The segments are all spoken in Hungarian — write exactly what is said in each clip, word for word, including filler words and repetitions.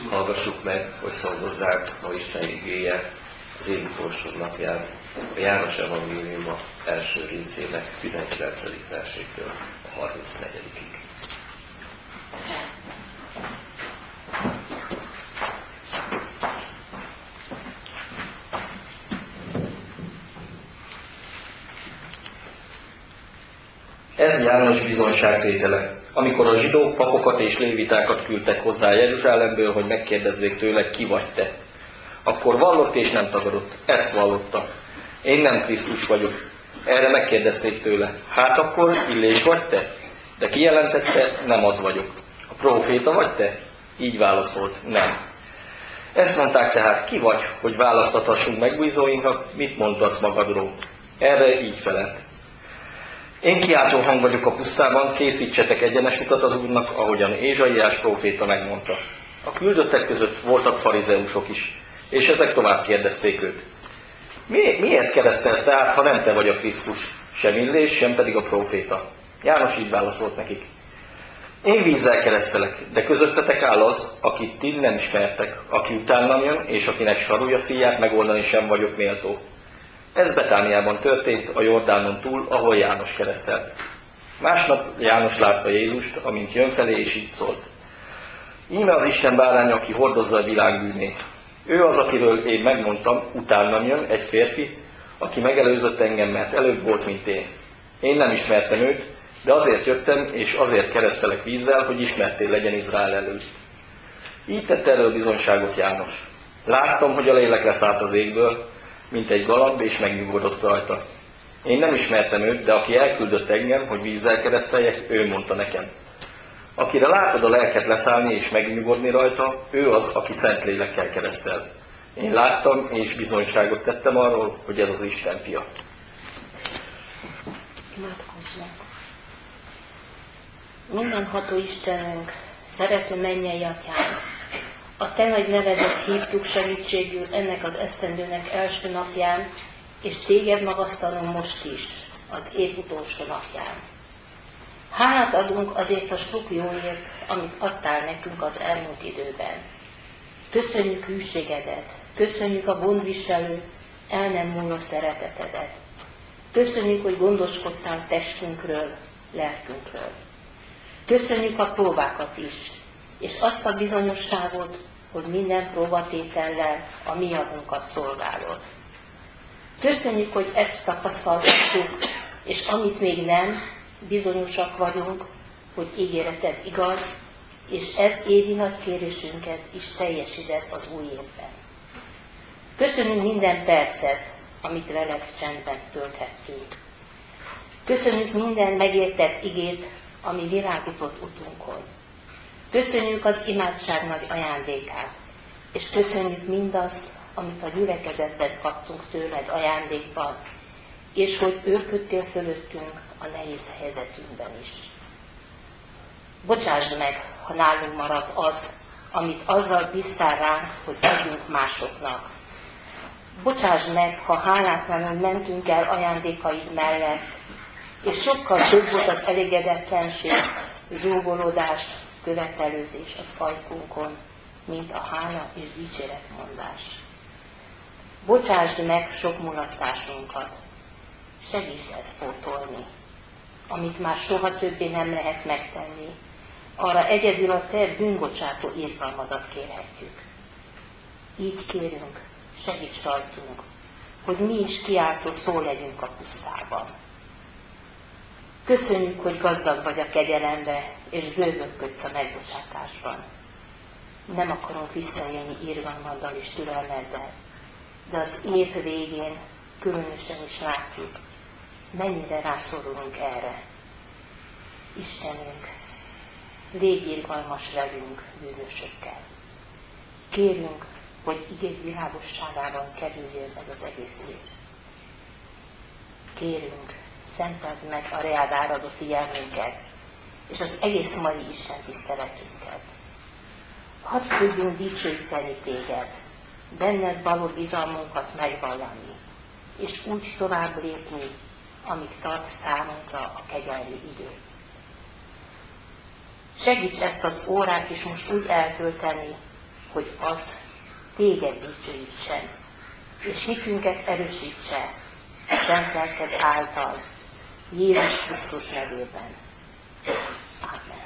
Hallgassuk meg, hogy szolgozzák ma Isten igéje az év utolsó napján, a János evangéliuma első részének tizenkilencedik versétől a harmincnegyedikig. Ez János bizonyságtétele, amikor a zsidók papokat és lévitákat küldtek hozzá Jeruzsálemből, hogy megkérdezzék tőle, ki vagy te. Akkor vallott és nem tagadott. Ezt vallotta. Én nem Krisztus vagyok. Erre megkérdezték tőle. Hát akkor Illés vagy te? De kijelentette, nem az vagyok. A próféta vagy te? Így válaszolt, nem. Ezt mondták tehát, ki vagy, hogy választathassunk megbízóinknak, mit mondasz magadról? Erre így felelt. Én kiáltó hang vagyok a pusztában, készítsetek egyenes utat az Úrnak, ahogyan Ézsaiás próféta megmondta. A küldöttek között voltak farizeusok is, és ezek tovább kérdezték őt. Mi, miért keresztelsz tehát, ha nem te vagy a Krisztus, sem Illés, sem pedig a próféta? János így válaszolt nekik. Én vízzel keresztelek, de közöttetek áll az, akit ti nem ismertek, aki utánam jön, és akinek sarúja szíját megoldani sem vagyok méltó. Ez Betániában történt, a Jordánon túl, ahol János keresztelt. Másnap János látta Jézust, amint jön felé, és így szólt. Íme az Isten báránya, aki hordozza a világ bűnét. Ő az, akiről én megmondtam, utánam jön egy férfi, aki megelőzött engem, mert előbb volt, mint én. Én nem ismertem őt, de azért jöttem, és azért keresztelek vízzel, hogy ismerté legyen Izrael előtt. Így tette elő bizonyságot János. Láttam, hogy a lélek leszállt az égből, mint egy galamb, és megnyugodott rajta. Én nem ismertem őt, de aki elküldött engem, hogy vízzel kereszteljek, ő mondta nekem. Akire látod a lelket leszállni és megnyugodni rajta, ő az, aki szent lélekkel keresztel. Én láttam, és bizonyságot tettem arról, hogy ez az Isten fia. Imádkozzunk. Mindenható Istenünk, szerető mennyei Atyánk, a Te nagy nevedet hívtuk segítségül ennek az esztendőnek első napján, és Téged magasztalunk most is, az év utolsó napján. Hálát adunk azért a sok jóért, amit adtál nekünk az elmúlt időben. Köszönjük hűségedet, köszönjük a gondviselő, el nem múló szeretetedet. Köszönjük, hogy gondoskodtál testünkről, lelkünkről. Köszönjük a próbákat is, és azt a bizonyosságot, hogy minden próbatétellel a mi javunkat szolgálod. Köszönjük, hogy ezt tapasztalhatjuk, és amit még nem, bizonyosak vagyunk, hogy ígéreted igaz, és ez évi nagy kérésünket is teljesíted az új évben. Köszönjük minden percet, amit veled csendben tölthettünk. Köszönjük minden megértett igét, ami világított utunkon. Köszönjük az imádság nagy ajándékát, és köszönjük mindazt, amit a gyülekezetben kaptunk tőled ajándékban, és hogy őrködtél fölöttünk a nehéz helyzetünkben is. Bocsásd meg, ha nálunk marad az, amit azzal bíztál ránk, hogy adjunk másoknak. Bocsáss meg, ha hálátlanul mentünk el ajándékaid mellett, és sokkal több volt az elégedetlenség, zsúgolódás, követelőzés az ajkunkon, mint a hála és dicséretmondás. Bocsásd meg sok mulasztásunkat, segítsd ezt pótolni, amit már soha többé nem lehet megtenni, arra egyedül a te bűnbocsátó irgalmadat kérhetjük. Így kérünk, segíts rajtunk, hogy mi is kiáltó szó legyünk a pusztában. Köszönjük, hogy gazdag vagy a kegyelembe, és bővölködsz a megbocsátásban. Nem akarunk visszaélni irgalmaddal és türelmeddel, de az év végén különösen is látjuk, mennyire rászorulunk erre. Istenünk, légy irgalmas velünk, bűnösökkel. Kérünk, hogy igéd világosságában kerüljön ez az egész év. Kérünk, szenteld meg a reád áradó figyelmünket, és az egész mai Isten tiszteletünket. Hadd tudjunk dicsőíteni téged, benned való bizalmunkat megvallani, és úgy tovább lépni, amíg tart számunkra a kegyelmi idő. Segíts ezt az órát is most úgy eltölteni, hogy az téged dicsőítsen, és hitünket erősítse szent lelked által, Jézus Krisztus nevében. Amen.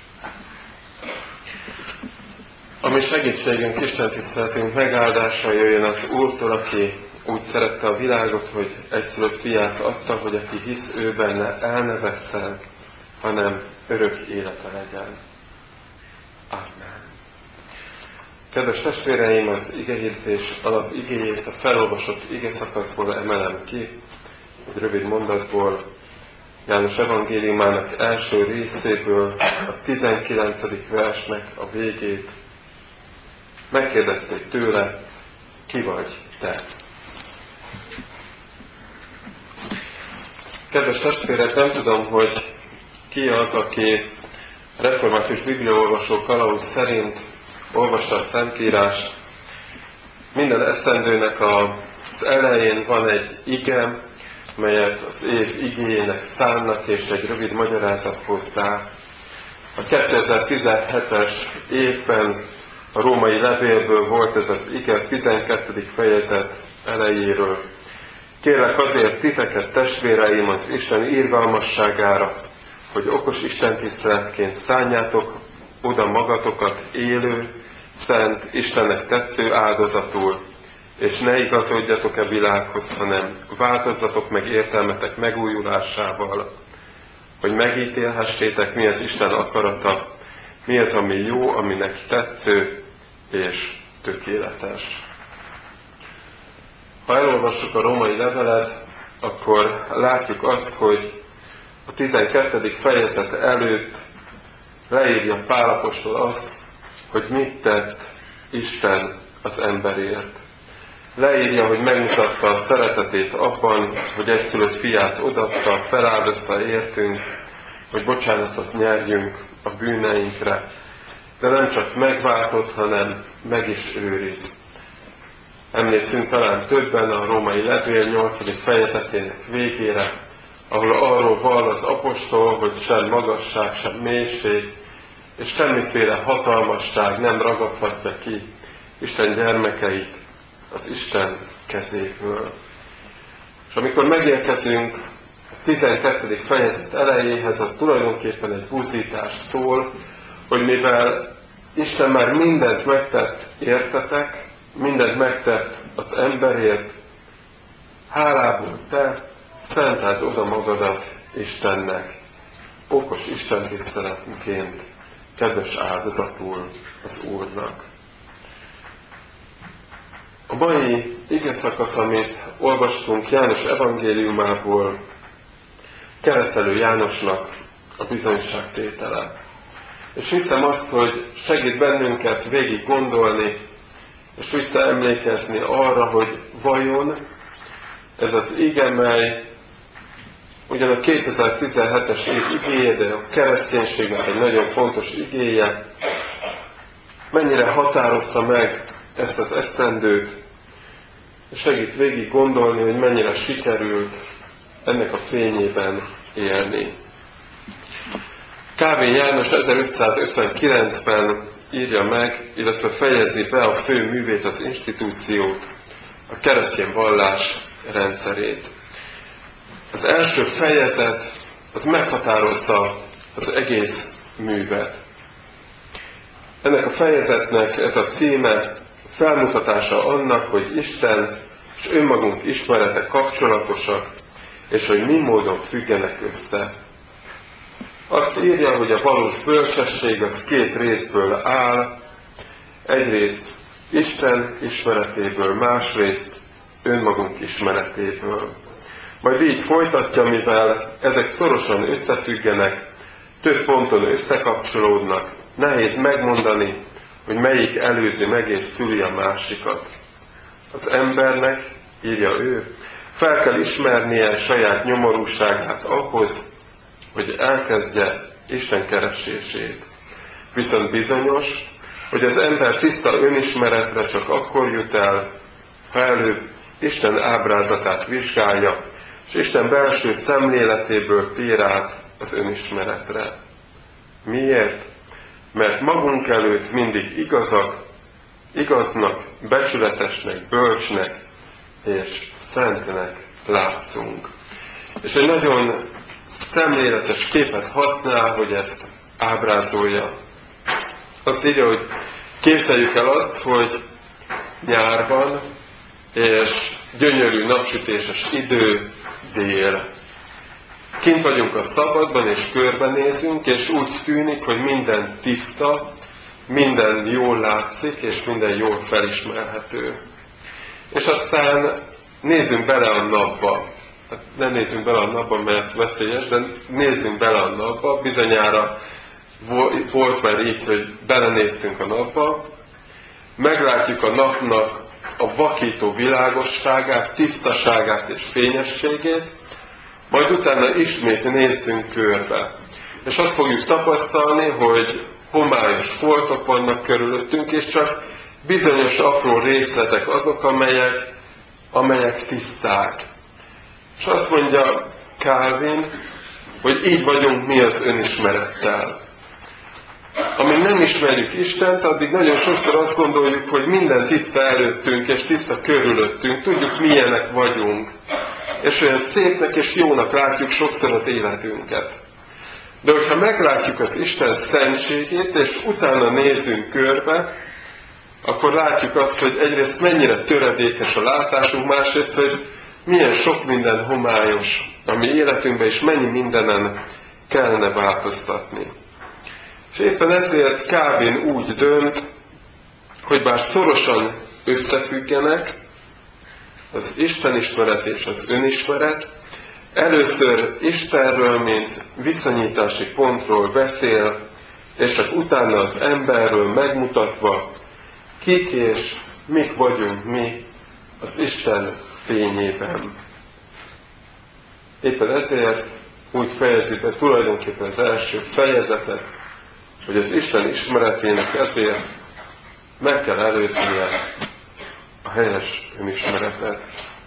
A mi segítségünk, Isten tiszteletünk megáldása jöjjön az Úrtól, aki úgy szerette a világot, hogy egyszülött fiát adta, hogy aki hisz ő benne, el ne vesszen, hanem örök élete legyen. Amen. Kedves testvéreim, az igehirdetés alap igéjét a felolvasott igeszakaszból emelem ki, egy rövid mondatból, János evangéliumának első részéből, a tizenkilencedik versnek a végét. Megkérdezték tőle, ki vagy te? Kedves testvérek, nem tudom, hogy ki az, aki református bibliaolvasó kalauz szerint olvassa a Szentírást. Minden esztendőnek az elején van egy ige, melyet az év igéjének szánnak, és egy rövid magyarázat hozzá. A kétezer-tizenhetes évben a római levélből volt ez az ige, tizenkettedik fejezet elejéről. Kérlek azért titeket, testvéreim, az Isten irgalmasságára, hogy okos istentiszteletként szánjátok oda magatokat élő, szent, Istennek tetsző áldozatul, és ne igazodjatok e világhoz, hanem változzatok meg értelmetek megújulásával, hogy megítélhessétek, mi az Isten akarata, mi az, ami jó, aminek tetsző és tökéletes. Ha elolvassuk a római levelet, akkor látjuk azt, hogy a tizenkettedik fejezet előtt leírja Pál apostol azt, hogy mit tett Isten az emberért. Leírja, hogy megmutatta a szeretetét abban, hogy egyszülött fiát odaadta, feláldozta értünk, hogy bocsánatot nyerjünk a bűneinkre, de nem csak megváltott, hanem meg is őriz. Emlékszünk talán többen a római levél nyolcadik fejezetének végére, ahol arról vall az apostol, hogy sem magasság, sem mélység, és semmiféle hatalmasság nem ragadhatja ki Isten gyermekeit az Isten kezéből. És amikor megérkezünk a tizenkettedik fejezet elejéhez, ott tulajdonképpen egy buzdítás szól, hogy mivel Isten már mindent megtett értetek, mindent megtett az emberért, hálából te szenteld oda magadat Istennek, okos istentiszteletként, kedves áldozatul az Úrnak. A mai igeszakasz, amit olvastunk János evangéliumából, Keresztelő Jánosnak a bizonyságtétele. És hiszem azt, hogy segít bennünket végig gondolni, és visszaemlékezni arra, hogy vajon ez az ige, mely ugyan a kétezer-tizenhetes év igéje, de a kereszténységnek egy nagyon fontos igéje, mennyire határozta meg ezt az esztendőt, és segít végig gondolni, hogy mennyire sikerült ennek a fényében élni. Kávin János ezerötszázötvenkilencben írja meg, illetve fejezi be a fő művét, az institúciót, a keresztény vallás rendszerét. Az első fejezet az meghatározza az egész művet. Ennek a fejezetnek ez a címe, felmutatása annak, hogy Isten és önmagunk ismerete kapcsolatosak, és hogy mi módon függenek össze. Azt írja, hogy a valós bölcsesség az két részből áll, egyrészt Isten ismeretéből, másrészt önmagunk ismeretéből. Majd így folytatja, mivel ezek szorosan összefüggenek, több ponton összekapcsolódnak, nehéz megmondani, hogy melyik előzi meg és szüli a másikat. Az embernek, írja ő, fel kell ismernie saját nyomorúságát ahhoz, hogy elkezdje Isten keresését. Viszont bizonyos, hogy az ember tiszta önismeretre csak akkor jut el, ha előbb Isten ábrázatát vizsgálja, és Isten belső szemléletéből tér át az önismeretre. Miért? Mert magunk előtt mindig igazak, igaznak, becsületesnek, bölcsnek és szentnek látszunk. És egy nagyon szemléletes képet használ, hogy ezt ábrázolja. Azt írja, hogy képzeljük el azt, hogy nyár van, és gyönyörű napsütéses idő, dél. Kint vagyunk a szabadban, és körbenézünk, és úgy tűnik, hogy minden tiszta, minden jól látszik, és minden jól felismerhető. És aztán nézzünk bele a napba. Hát nem nézzünk bele a napba, mert veszélyes, de nézzünk bele a napba. Bizonyára volt már így, hogy belenéztünk a napba, meglátjuk a napnak a vakító világosságát, tisztaságát és fényességét, majd utána ismét nézzünk körbe. És azt fogjuk tapasztalni, hogy homályos foltok vannak körülöttünk, és csak bizonyos apró részletek azok, amelyek, amelyek tiszták. És azt mondja Calvin, hogy így vagyunk mi az önismerettel. Amíg nem ismerjük Istent, addig nagyon sokszor azt gondoljuk, hogy minden tiszta előttünk és tiszta körülöttünk, tudjuk milyenek vagyunk. És olyan szépnek és jónak látjuk sokszor az életünket. De hogyha meglátjuk az Isten szentségét, és utána nézzünk körbe, akkor látjuk azt, hogy egyrészt mennyire töredékes a látásunk, másrészt, hogy milyen sok minden homályos a mi életünkben, és mennyi mindenen kellene változtatni. És éppen ezért Calvin úgy dönt, hogy bár szorosan összefüggenek az Istenismeret és az önismeret, először Istenről, mint viszonyítási pontról beszél, és csak utána az emberről megmutatva, kik és mik vagyunk mi az Isten fényében. Éppen ezért úgy fejezi be tulajdonképpen az első fejezetet, hogy az Isten ismeretének ezért meg kell előznie a helyes önismeretet.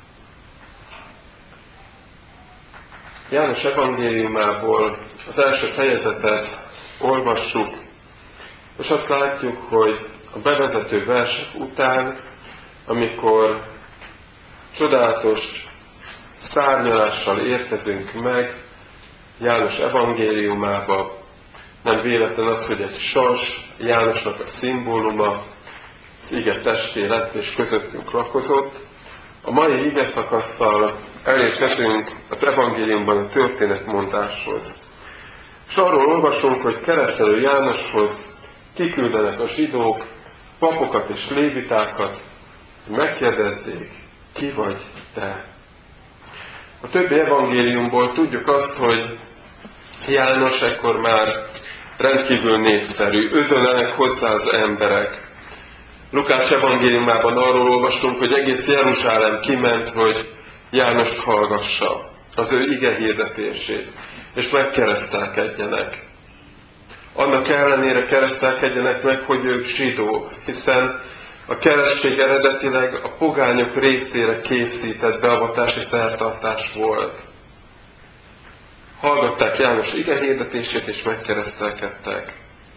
János evangéliumából az első fejezetet olvassuk, és azt látjuk, hogy a bevezető versek után, amikor csodálatos szárnyalással érkezünk meg János evangéliumába, nem véletlen az, hogy egy sas Jánosnak a szimbóluma, az ige testé lett és közöttünk lakozott. A mai ige szakasszal elérkezünk az evangéliumban a történetmondáshoz. És arról olvasunk, hogy keresztelő Jánoshoz kiküldenek a zsidók papokat és lévitákat, hogy megkérdezzék, ki vagy te. A többi evangéliumból tudjuk azt, hogy János ekkor már rendkívül népszerű, özönlenek hozzá az emberek. Lukács evangéliumában arról olvasunk, hogy egész Jeruzsálem kiment, hogy Jánost hallgassa, az ő ige hirdetését, és megkeresztelkedjenek. Annak ellenére keresztelkedjenek meg, hogy ők zsidók, hiszen a keresztség eredetileg a pogányok részére készített beavatási szertartás volt. Hallgatták János ige hirdetését, és megkeresztelkedtek.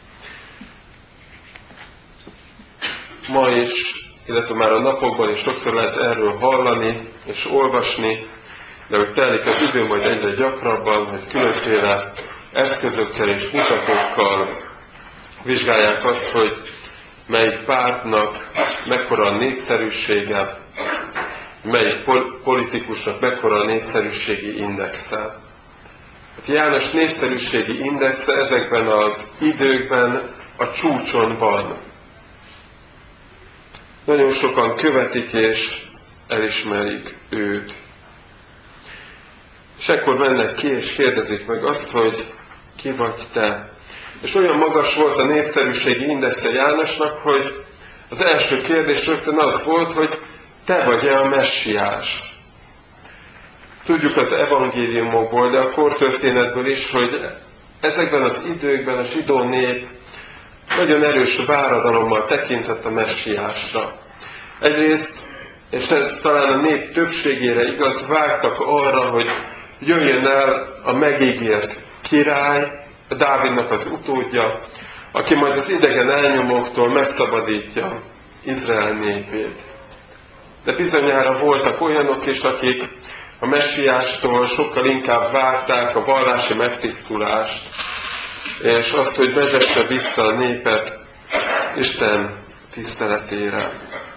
Ma is, illetve már a napokban is sokszor lehet erről hallani és olvasni, de hogy telik az idő majd egyre gyakrabban, hogy különféle eszközökkel és mutatókkal vizsgálják azt, hogy melyik pártnak mekkora a népszerűsége, melyik politikusnak mekkora a népszerűségi indexe. János népszerűségi indexe ezekben az időkben a csúcson van. Nagyon sokan követik és elismerik őt. És ekkor mennek ki és kérdezik meg azt, hogy ki vagy te. És olyan magas volt a népszerűségi indexe Jánosnak, hogy az első kérdés rögtön az volt, hogy te vagy-e a messiás. Tudjuk az evangéliumokból, de a kortörténetből is, hogy ezekben az időkben a zsidó nép nagyon erős váradalommal tekintett a messiásra. Egyrészt, és ez talán a nép többségére igaz, vágtak arra, hogy jöjjön el a megígért király, a Dávidnak az utódja, aki majd az idegen elnyomóktól megszabadítja Izrael népét. De bizonyára voltak olyanok is, akik a messiástól sokkal inkább várták a vallási megtisztulást, és azt, hogy vezesse vissza a népet Isten tiszteletére.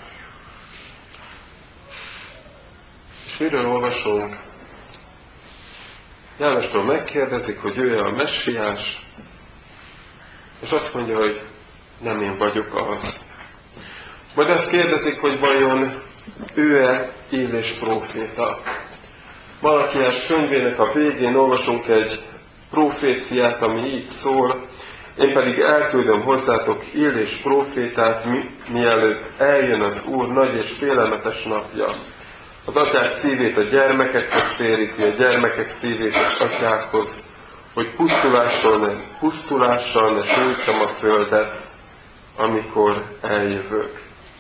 És miről olvasunk? Jánostól megkérdezik, hogy ő a messiás, és azt mondja, hogy nem én vagyok az. Majd azt kérdezik, hogy vajon ő-e Élés próféta. Malakiás könyvének a végén olvasunk egy proféciát, ami így szól: én pedig elküldöm hozzátok Élés prófétát, mi, mielőtt eljön az Úr nagy és félelmetes napja. Az atyák szívét a gyermekekhez téríti, a gyermekek szívét az atyákhoz, hogy pusztulással ne, pusztulással ne sújtsam a földet, amikor eljövök.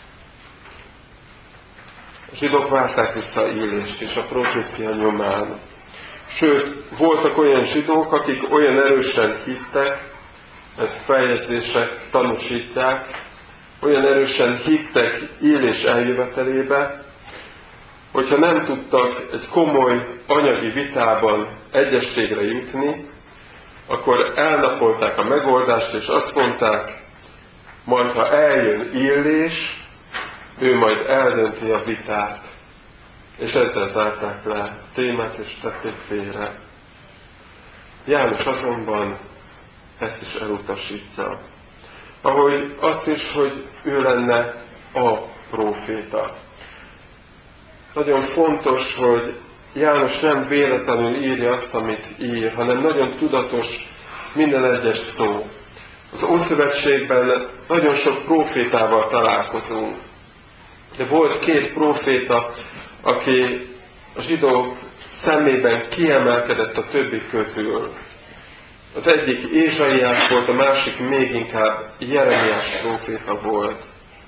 A zsidók várták vissza Élést és a profécia nyomán. Sőt, voltak olyan zsidók, akik olyan erősen hittek, ezt feljegyzések tanúsítják, olyan erősen hittek Élés eljövetelébe, hogyha nem tudtak egy komoly anyagi vitában egyességre jutni, akkor elnapolták a megoldást, és azt mondták, majd ha eljön Élés, ő majd eldönti a vitát. És ezzel zárták le a témát, és tették félre. János azonban ezt is elutasítja. Ahogy azt is, hogy ő lenne a próféta. Nagyon fontos, hogy János nem véletlenül írja azt, amit ír, hanem nagyon tudatos minden egyes szó. Az Ószövetségben nagyon sok prófétával találkozunk. De volt két próféta, aki a zsidók szemében kiemelkedett a többi közül. Az egyik Ézsaiás volt, a másik még inkább Jeremiás próféta volt.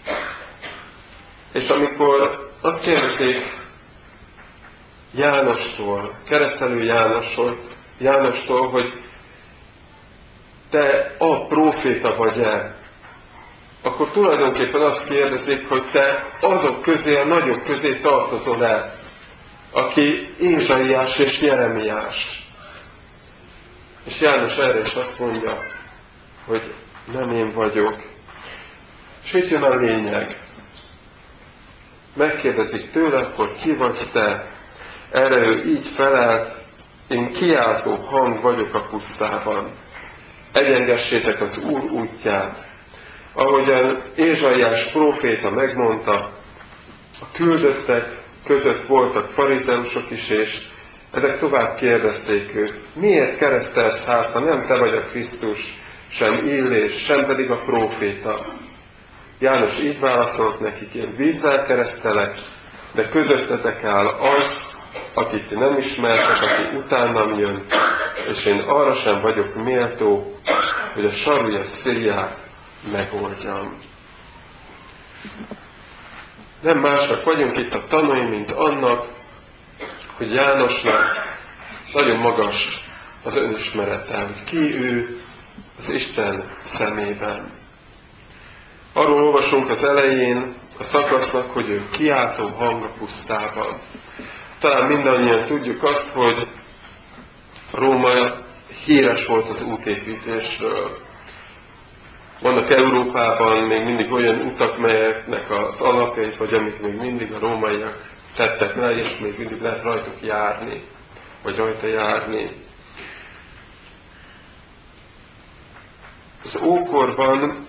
És amikor azt kérdezik Jánostól, keresztelő Jánostól, Jánostól, hogy te a próféta vagy-e, akkor tulajdonképpen azt kérdezik, hogy te azok közé, a nagyok közé tartozol-e, aki Ézsaiás és Jeremiás. És János erre is azt mondja, hogy nem én vagyok. És itt jön a lényeg. Megkérdezik tőle, akkor ki vagy te? Erre ő így felelt, én kiáltó hang vagyok a pusztában. Egyengessétek az Úr útját. Ahogyan Ézsaiás próféta megmondta, a küldöttek között voltak farizeusok is, és ezek tovább kérdezték őt, miért keresztelsz hát, ha nem te vagy a Krisztus, sem Illés, sem pedig a próféta? János így válaszolt nekik, én vízzel keresztelek, de közöttetek áll az, akit ti nem ismertek, aki utánam jön, és én arra sem vagyok méltó, hogy a sarúja szélját megoldjam. Nem mások vagyunk itt a tanúi, mint annak, hogy Jánosnak nagyon magas az önismerete, hogy ki ő az Isten szemében. Arról olvasunk az elején a szakasznak, hogy ő kiáltó hang a pusztában. Talán mindannyian tudjuk azt, hogy Róma híres volt az útépítésről. Vannak Európában még mindig olyan utak, melyeknek az alapjait, vagy amit még mindig a rómaiak tettek le, és még mindig lehet rajtuk járni, vagy rajta járni. Az ókorban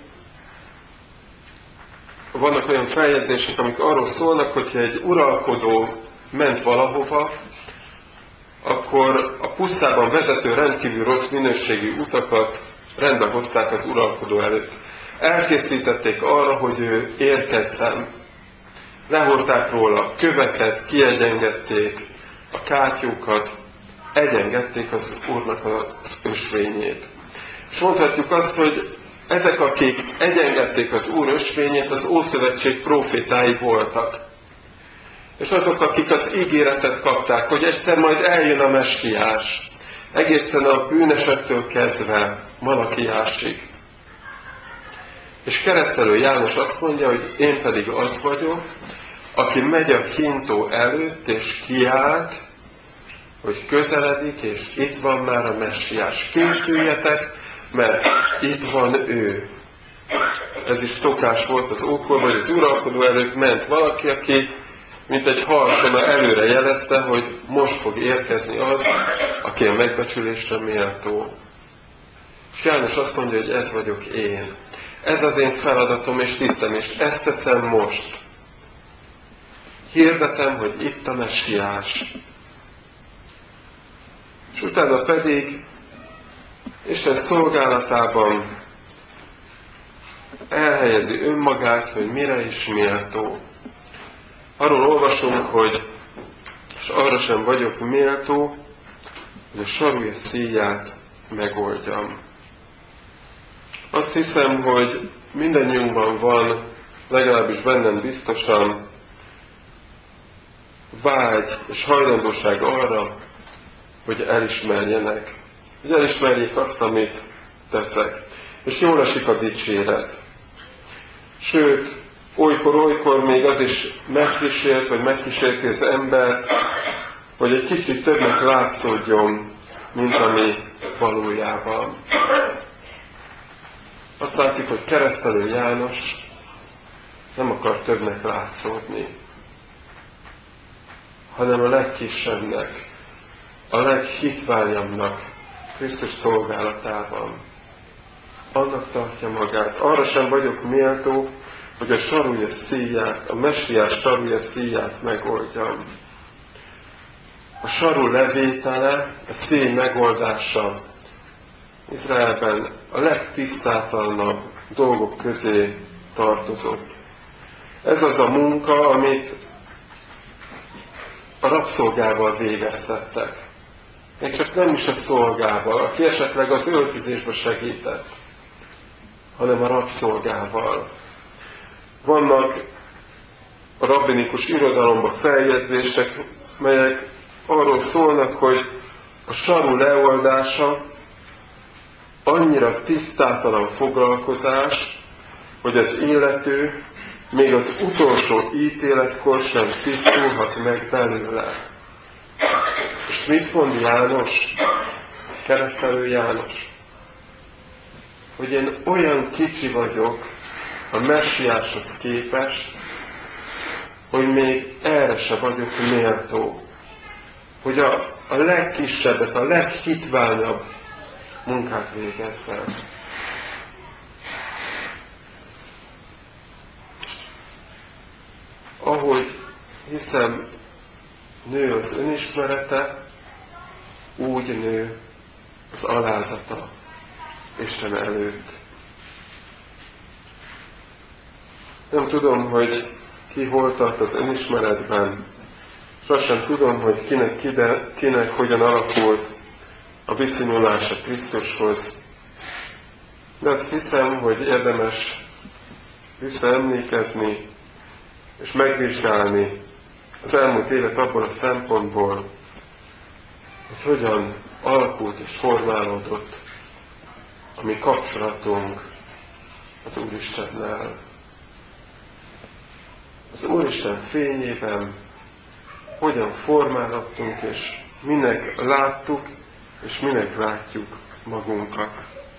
vannak olyan feljegyzések, amik arról szólnak, hogyha egy uralkodó ment valahova, akkor a pusztában vezető rendkívül rossz minőségű utakat rendbe hozták az uralkodó előtt. Elkészítették arra, hogy ő érkezzen. Lehordták róla a köveket, kiegyengették a kátyúkat, egyengedték az Úrnak az ösvényét. És mondhatjuk azt, hogy ezek, akik egyengedték az Úr ösvényét, az Ószövetség prófétái voltak. És azok, akik az ígéretet kapták, hogy egyszer majd eljön a messiás, egészen a bűnesektől kezdve Malakiásig. És Keresztelő János azt mondja, hogy én pedig az vagyok, aki megy a hintó előtt, és kiált, hogy közeledik, és itt van már a Messiás. Készüljetek, mert itt van ő. Ez is szokás volt az ókor, vagy az uralkodó előtt ment valaki, aki mint egy harsona előre jelezte, hogy most fog érkezni az, aki a megbecsülésre méltó. És János azt mondja, hogy ez vagyok én. Ez az én feladatom és tisztem, és ezt teszem most. Hirdetem, hogy itt a Messiás. És utána pedig Isten szolgálatában elhelyezi önmagát, hogy mire is méltó. Arról olvasunk, hogy és arra sem vagyok méltó, hogy a sarúja szíját megoldjam. Azt hiszem, hogy mindannyiunkban van, legalábbis bennem biztosan, vágy és hajlandóság arra, hogy elismerjenek. Hogy elismerjék azt, amit teszek. És jól esik a dicséret. Sőt, olykor-olykor még az is megkísért, vagy megkísérti az ember, hogy egy kicsit többnek látszódjon, mint ami valójában. Azt látjuk, hogy Keresztelő János nem akar többnek látszódni, hanem a legkisebbnek, a leghitványabbnak Krisztus szolgálatában. Annak tartja magát. Arra sem vagyok méltó, hogy a sarúja szíját, a Messiás sarúja szíját megoldjam. A saru levétele, a szíj megoldása Izraelben a legtisztátlanabb dolgok közé tartozott. Ez az a munka, amit a rabszolgával végeztettek. Még csak nem is a szolgával, aki esetleg az öltözésbe segített, hanem a rabszolgával. Vannak a rabbinikus irodalomban feljegyzések, melyek arról szólnak, hogy a saru leoldása annyira tisztátalan foglalkozás, hogy az illető még az utolsó ítéletkor sem tisztulhat meg belőle. És mit mond János? Keresztelő János? Hogy én olyan kicsi vagyok a Messiáshoz képest, hogy még erre se vagyok méltó. Hogy a, a legkisebbet, a leghitványabb munkát végezzem. Ahogy hiszem, nő az önismerete, úgy nő az alázata Isten előtt. Nem tudom, hogy ki hol tart az önismeretben, sosem tudom, hogy kinek, kide, kinek hogyan alakult a viszonyulása Krisztushoz. De azt hiszem, hogy érdemes visszaemlékezni és megvizsgálni az elmúlt évet abból a szempontból, hogy hogyan alakult és formálódott a mi kapcsolatunk az Úristennel. Az Úristen fényében hogyan formálódtunk, és minek láttuk, és minek látjuk magunkat.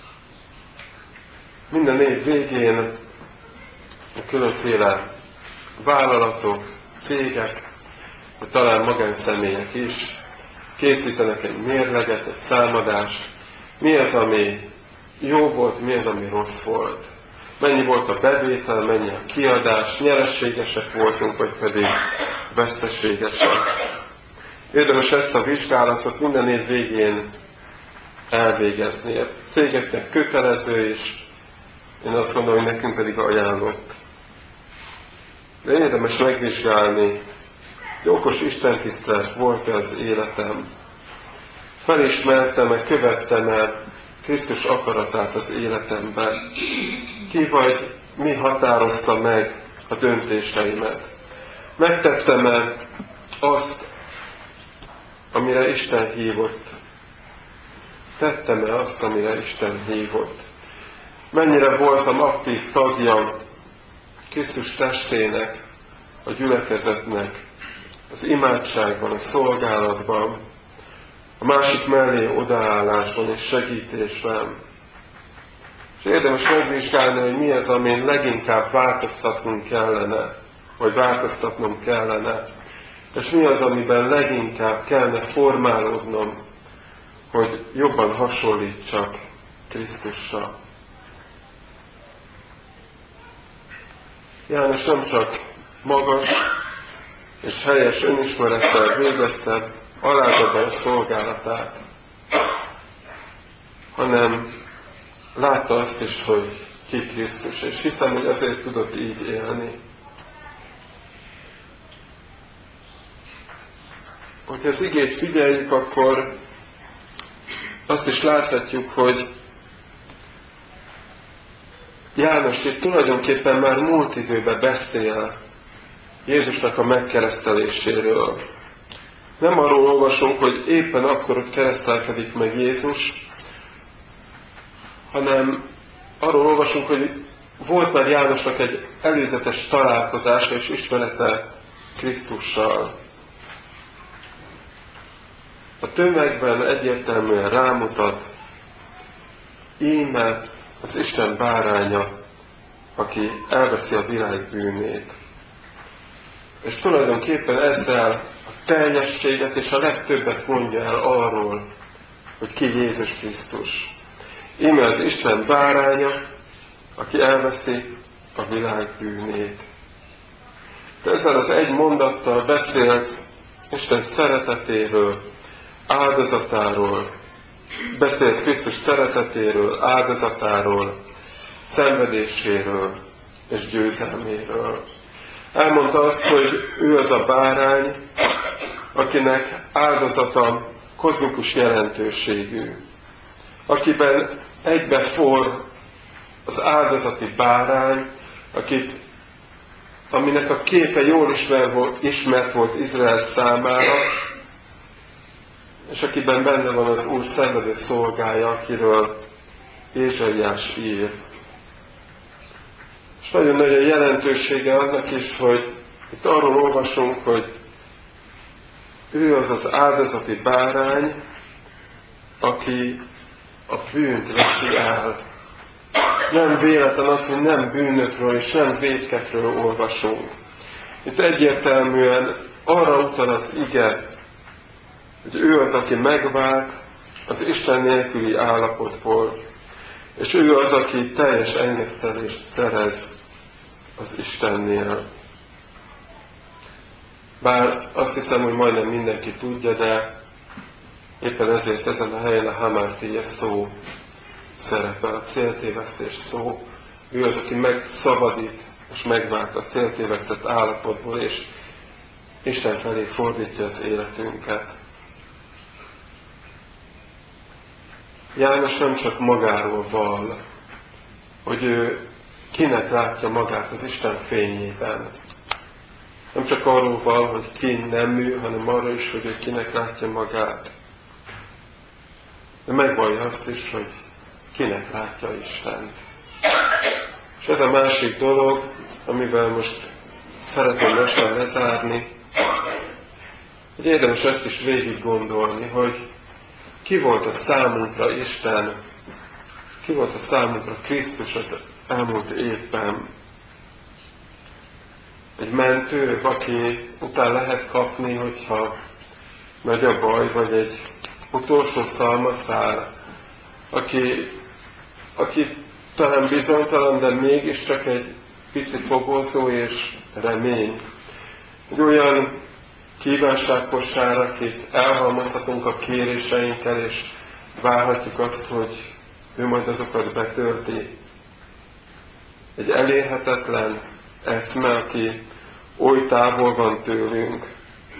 Minden év végén a különféle vállalatok, cégek, vagy talán magánszemélyek is készítenek egy mérleget, egy számadást, mi az, ami jó volt, mi az, ami rossz volt. Mennyi volt a bevétel, mennyi a kiadás, nyereségesek voltunk, vagy pedig veszteségesek. Érdemes ezt a vizsgálatot minden év végén elvégezni. A cégeknek kötelező, és én azt mondom, hogy nekünk pedig ajánlott. De érdemes megvizsgálni, hogy okos istentisztelet volt-e az életem. Felismertem-e, követtem-e Krisztus akaratát az életemben. Ki vagy mi határozta meg a döntéseimet. Megtettem-e azt, amire Isten hívott. Tettem-e azt, amire Isten hívott. mennyire voltam aktív tagja Krisztus testének, a gyülekezetnek, az imádságban, a szolgálatban, a másik mellé odaállásban és segítésben. És érdemes megvizsgálni, hogy mi az, amin leginkább változtatnunk kellene, vagy változtatnom kellene, és mi az, amiben leginkább kellene formálódnom, hogy jobban hasonlítsak Krisztusra. János nem csak magas és helyes önismerettel végezte alázatban a szolgálatát, hanem látta azt is, hogy ki Krisztus, és hiszem, hogy azért tudott így élni. Hogyha az igét figyeljük, akkor azt is láthatjuk, hogy János itt tulajdonképpen már múlt időben beszél Jézusnak a megkereszteléséről. Nem arról olvasunk, hogy éppen akkor ott keresztelkedik meg Jézus, hanem arról olvasunk, hogy volt már Jánosnak egy előzetes találkozása és ismerete Krisztussal. A tömegben egyértelműen rámutat, íme az Isten báránya, aki elveszi a világ bűnét. És tulajdonképpen ezzel a teljességet és a legtöbbet mondja el arról, hogy ki Jézus Krisztus. Íme az Isten báránya, aki elveszi a világ bűnét. De ezzel az egy mondattal beszélt Isten szeretetéről, áldozatáról, beszélt Krisztus szeretetéről, áldozatáról, szenvedéséről és győzelméről. Elmondta azt, hogy ő az a bárány, akinek áldozata kozmikus jelentőségű, akiben egybeforr az áldozati bárány, akit, aminek a képe jól ismer volt, ismert volt Izrael számára, és akiben benne van az Úr szenvedő szolgája, akiről Ézsaiás ír. És nagyon nagy a jelentősége annak is, hogy itt arról olvasunk, hogy ő az az áldozati bárány, aki a bűnt veszi el. Nem véletlen az, hogy nem bűnökről és nem vétkekről olvasunk. Itt egyértelműen arra utal az ige, hogy ő az, aki megvált az Isten nélküli állapotból, és ő az, aki teljes engesztelést szerez az Istennél. Bár azt hiszem, hogy majdnem mindenki tudja, de éppen ezért ezen a helyen a hamartia szó szerepel, a céltévesztés szó. Ő az, aki megszabadít és megvált a céltévesztett állapotból, és Isten felé fordítja az életünket. János nem csak magáról vall, hogy ő kinek látja magát az Isten fényében. Nem csak arról vall, hogy ki nem ő, hanem arról is, hogy ő kinek látja magát. De megvallja azt is, hogy kinek látja Istent. És ez a másik dolog, amivel most szeretném lassan lezárni, hogy érdemes ezt is végig gondolni, hogy ki volt a számunkra Isten, ki volt a számunkra Krisztus az elmúlt évben. Egy mentő, aki után lehet kapni, hogyha nagy a baj, vagy egy utolsó szalmaszál, aki, aki talán bizonytalan, de mégiscsak egy pici fogózó és remény. Egy olyan kívánságkosár, akit elhalmozhatunk a kéréseinkkel, és várhatjuk azt, hogy ő majd azokat betölti. Egy elérhetetlen eszme, aki oly távol van tőlünk,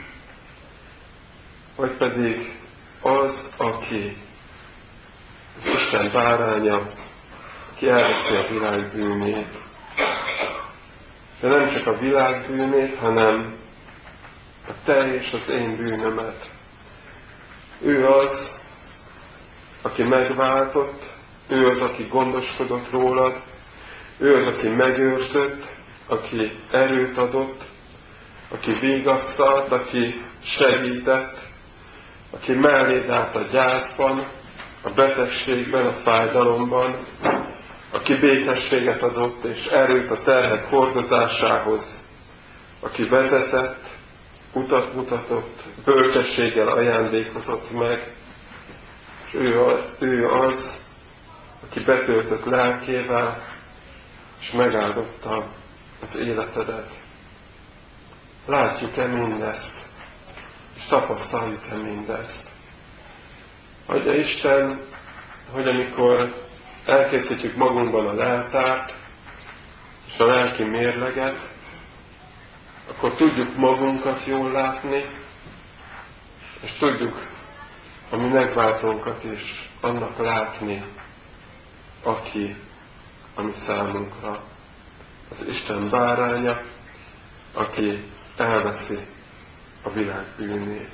vagy pedig az, aki az Isten báránya, aki elveszi a világ bűnét. De nem csak a világ bűnét, hanem a te és az én bűnömet. Ő az, aki megváltott, Ő az, aki gondoskodott rólad, ő az, aki megőrzött, aki erőt adott, aki vigasztalt, aki segített, aki melléd állt a gyászban, a betegségben, a fájdalomban, aki békességet adott és erőt a terhek hordozásához, aki vezetett, utat mutatott, bölcsességgel ajándékozott meg, és ő, a, ő az, aki betöltött lelkével, és megáldotta az életedet. Látjuk-e mindezt? És tapasztaljuk-e mindezt? Adja Isten, hogy amikor elkészítjük magunkban a leltárt, és a lelki mérleget, akkor tudjuk magunkat jól látni, és tudjuk a mi megváltónkat is annak látni, aki a mi számunkra. Az Isten báránya, aki elveszi a világ bűnét.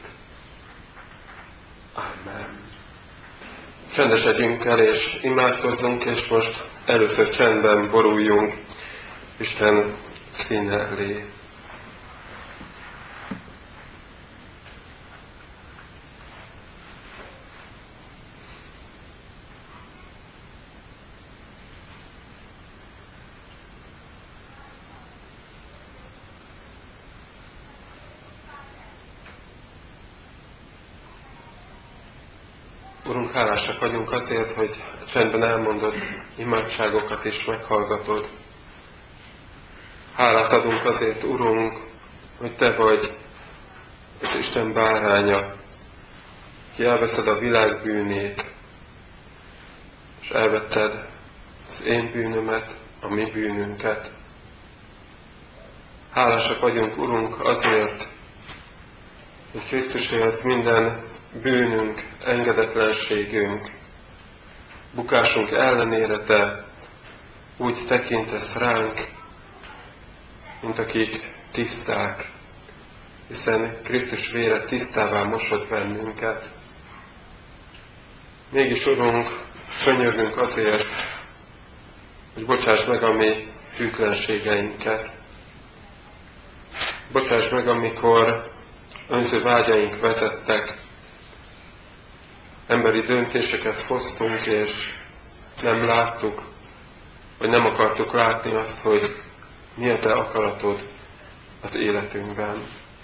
Amen. Csendesedjünk el és imádkozzunk, és most először csendben boruljunk Isten színe elé. Urunk, hálásak vagyunk azért, hogy csendben elmondott imádságokat is meghallgatod. Hálát adunk azért, Urunk, hogy Te vagy az Isten báránya, ki elveszed a világ bűnét, és elvetted az én bűnömet, a mi bűnünket. Hálásak vagyunk, Urunk, azért, hogy Krisztusért minden bűnünk, engedetlenségünk, bukásunk ellenére Te úgy tekintesz ránk, mint akik tiszták, hiszen Krisztus vére tisztává mosott bennünket. Mégis, Urunk, könyörgünk azért, hogy bocsáss meg a mi hűtlenségeinket. Bocsáss meg, amikor önző vágyaink vezettek, emberi döntéseket hoztunk, és nem láttuk, vagy nem akartuk látni azt, hogy mi a Te akaratod az életünkben.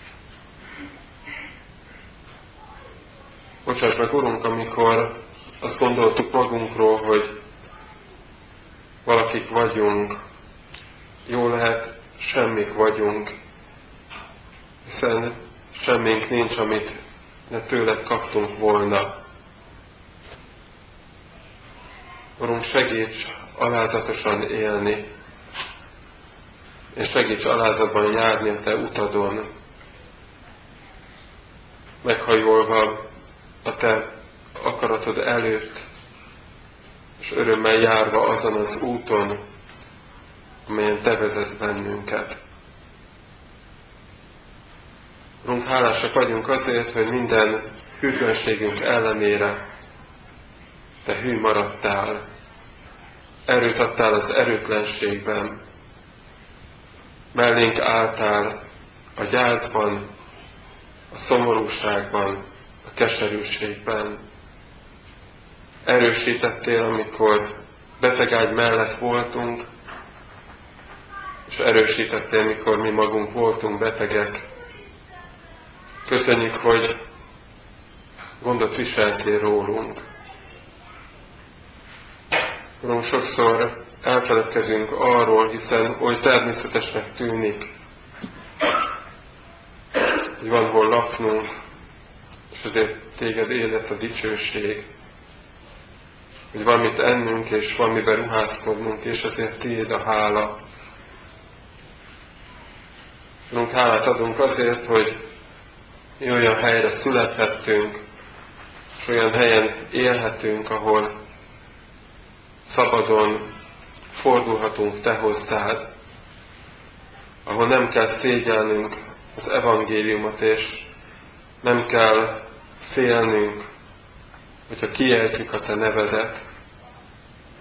Bocsáss meg, Urunk, amikor azt gondoltuk magunkról, hogy valakik vagyunk, jó lehet, semmik vagyunk, hiszen semmink nincs, amit ne tőled kaptunk volna. Urunk, segíts alázatosan élni, és segíts alázatban járni a Te utadon, meghajolva a Te akaratod előtt, és örömmel járva azon az úton, amelyen Te vezetsz bennünket. Urunk, hálásak vagyunk azért, hogy minden hűtlenségünk ellenére Te hű maradtál, erőt adtál az erőtlenségben, mellénk álltál a gyászban, a szomorúságban, a keserűségben. Erősítettél, amikor betegágy mellett voltunk, és erősítettél, mikor mi magunk voltunk betegek. Köszönjük, hogy gondot viseltél rólunk. Urunk, sokszor elfeledkezünk arról, hiszen oly természetesnek tűnik, hogy van hol laknunk, és azért Téged élet a dicsőség, hogy van mit ennünk, és van miben ruházkodnunk, és ezért Tiéd a hála. Urunk, hálát adunk azért, hogy mi olyan helyre születhettünk, és olyan helyen élhetünk, ahol szabadon fordulhatunk Te hozzád, ahol nem kell szégyelnünk az evangéliumot, és nem kell félnünk, hogyha kiejtjük a Te nevedet,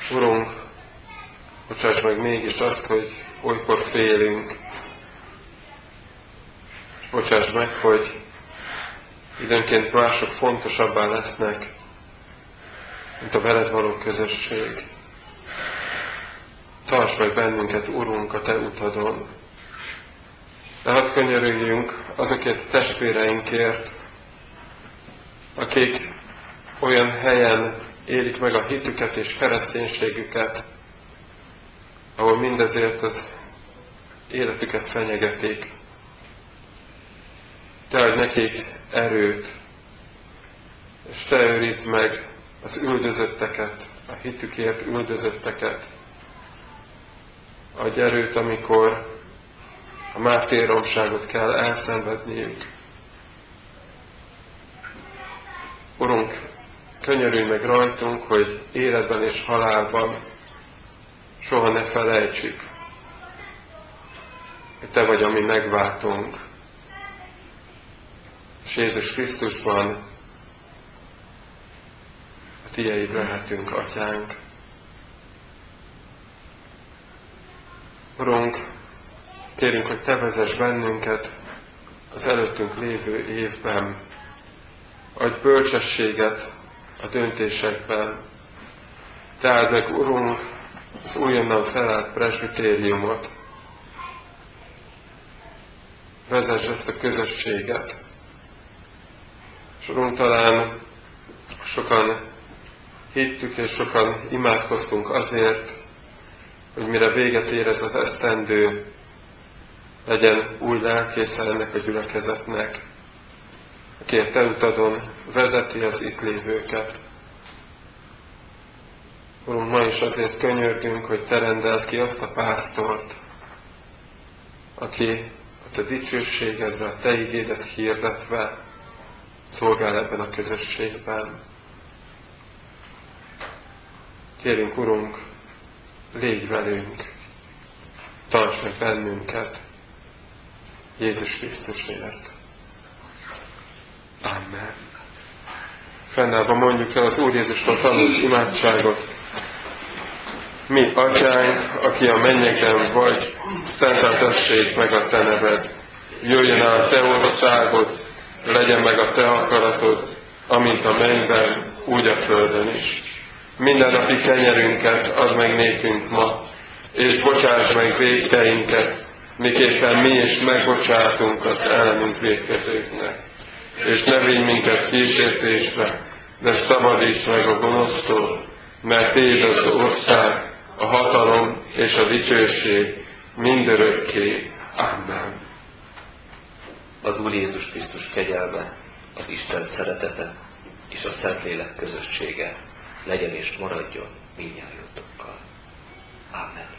Urunk, bocsáss meg mégis azt, hogy olykor félünk. És bocsáss meg, hogy időnként mások fontosabbá lesznek, mint a veled való közösség. Tarts meg bennünket, Urunk, a Te utadon. De hadd könyörüljünk azokért a testvéreinkért, akik olyan helyen élik meg a hitüket és kereszténységüket, ahol mindezért az életüket fenyegetik. Te adj nekik erőt, és Te őrizd meg az üldözötteket, a hitükért üldözötteket. Adj erőt, amikor a mártíromságot kell elszenvedniük. Urunk, könyörülj meg rajtunk, hogy életben és halálban soha ne felejtsük, hogy Te vagy a mi megváltunk, és Jézus Krisztusban a Tieid lehetünk, Atyánk. Urunk, kérünk, hogy Te vezess bennünket az előttünk lévő évben. Adj bölcsességet a döntésekben. Te áld meg, Urunk, az újonnan felállt presbitériumot. Vezess ezt a közösséget. És Urunk, talán sokan hittük és sokan imádkoztunk azért, hogy mire véget ér ez az esztendő, legyen új lelkésze ennek a gyülekezetnek, aki a Te utadon vezeti az itt lévőket. Urunk, ma is azért könyörgünk, hogy Te rendeld ki azt a pásztort, aki a Te dicsőségedre, a Te igédet hirdetve szolgál ebben a közösségben. Kérünk, Urunk, légy velünk, tarts meg bennünket Jézus Krisztusért. Amen. Fennállva mondjuk el az Úr Jézustól tanult imádságot. Mi, Atyánk, aki a mennyekben vagy, szenteltessék meg a Te neved. Jöjjön el a Te országod, legyen meg a Te akaratod, amint a mennyben, úgy a földön is. Mindennapi kenyerünket add meg nékünk ma, és bocsáss meg vétkeinket, miképpen mi is megbocsátunk az ellenünk vétkezőknek. És ne vigy minket kísértésbe, de szabadíts meg a gonosztól, mert Téd az ország, a hatalom és a dicsőség mindörökké. Amen. Az Úr Jézus Krisztus kegyelme, az Isten szeretete és a Szentlélek közössége legyen és maradjon mindnyájotokkal. Amen.